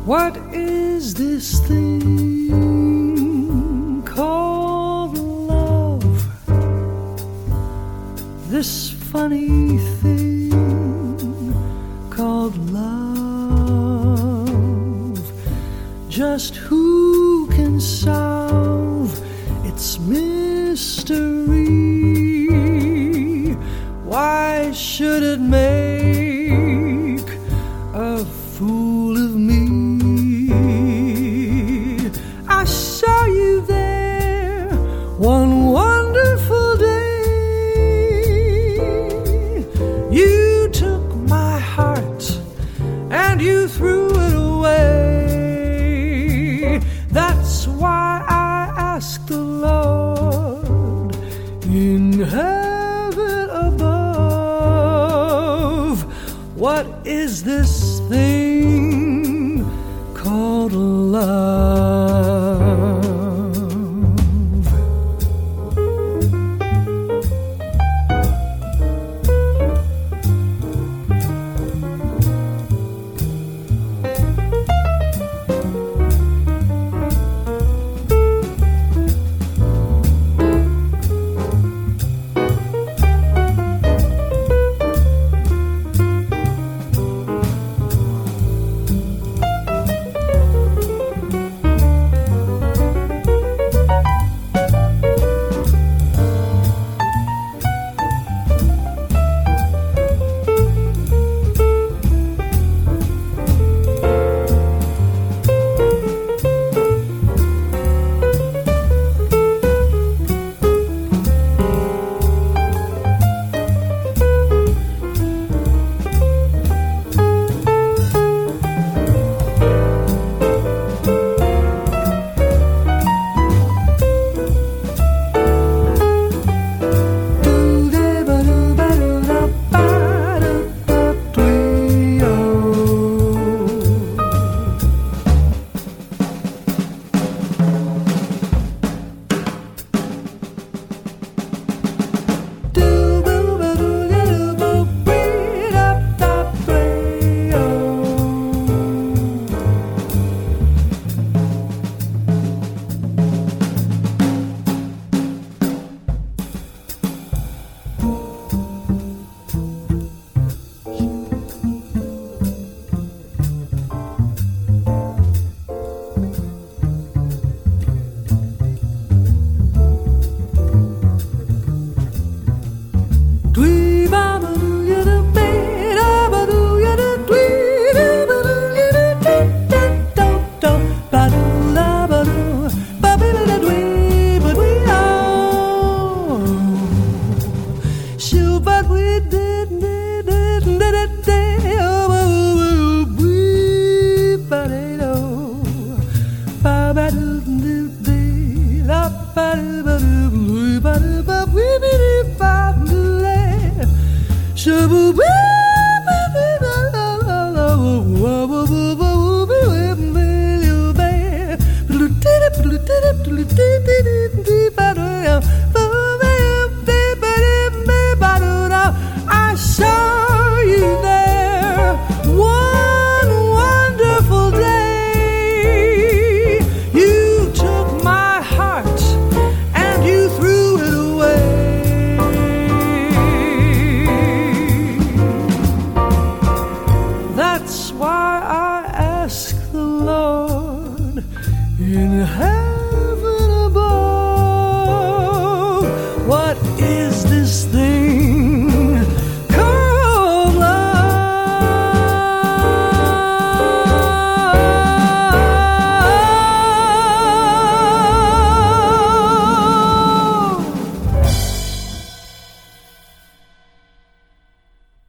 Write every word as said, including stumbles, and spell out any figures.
What is this thing called love? This funny thing called love. Just who can solve its mystery? Why should it make a fool of me? I saw you there one wonderful day. You took my heart and you threw it away. That's why I ask the Lord in heaven above, what is this